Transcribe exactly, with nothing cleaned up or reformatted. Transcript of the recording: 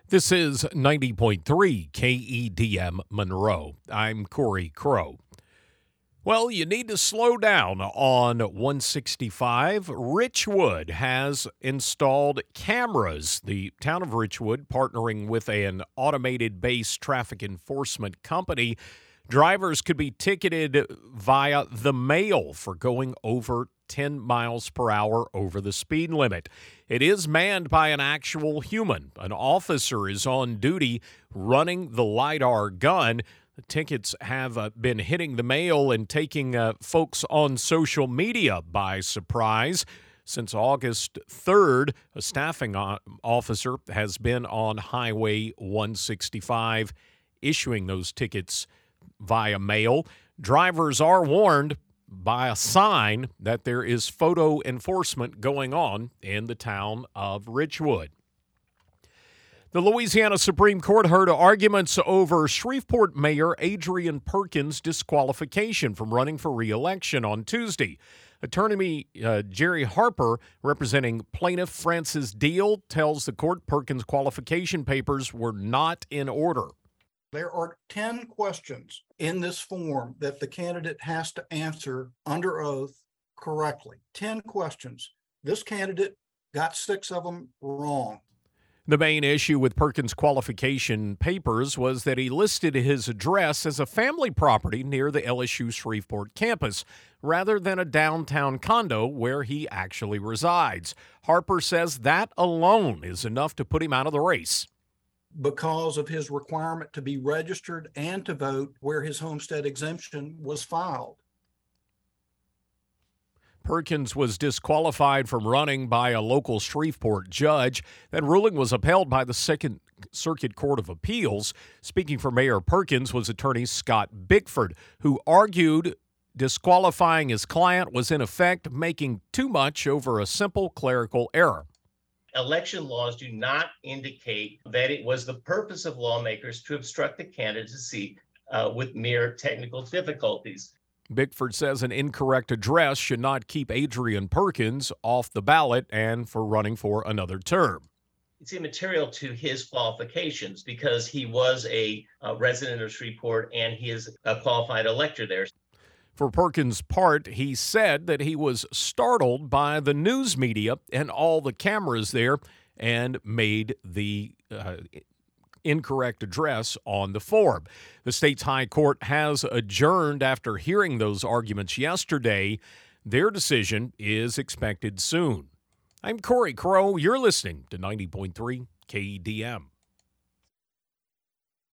This is ninety point three K E D M Monroe. I'm Corey Crow. Well, you need to slow down on one sixty-five. Richwood has installed cameras. The town of Richwood, partnering with an automated-based traffic enforcement company, drivers could be ticketed via the mail for going over ten miles per hour over the speed limit. It is manned by an actual human. An officer is on duty running the LiDAR gun. The tickets have uh, been hitting the mail and taking uh, folks on social media by surprise. Since August third, a staffing o- officer has been on Highway one sixty-five issuing those tickets via mail. Drivers are warned by a sign that there is photo enforcement going on in the town of Richwood. The Louisiana Supreme Court heard arguments over Shreveport Mayor Adrian Perkins' disqualification from running for re-election on Tuesday. Attorney uh, Jerry Harper, representing plaintiff Francis Deal, tells the court Perkins' qualification papers were not in order. There are ten questions in this form that the candidate has to answer under oath correctly. ten questions. This candidate got six of them wrong. The main issue with Perkins' qualification papers was that he listed his address as a family property near the L S U Shreveport campus, rather than a downtown condo where he actually resides. Harper says that alone is enough to put him out of the race, because of his requirement to be registered and to vote where his homestead exemption was filed. Perkins was disqualified from running by a local Shreveport judge. That ruling was upheld by the Second Circuit Court of Appeals. Speaking for Mayor Perkins was attorney Scott Bickford, who argued disqualifying his client was in effect making too much over a simple clerical error. Election laws do not indicate that it was the purpose of lawmakers to obstruct the candidacy uh, with mere technical difficulties. Bickford says an incorrect address should not keep Adrian Perkins off the ballot and for running for another term. It's immaterial to his qualifications because he was a, a resident of Shreveport and he is a qualified elector there. For Perkins' part, he said that he was startled by the news media and all the cameras there and made the uh, incorrect address on the form. The state's high court has adjourned after hearing those arguments yesterday. Their decision is expected soon. I'm Corey Crow. You're listening to ninety point three K E D M.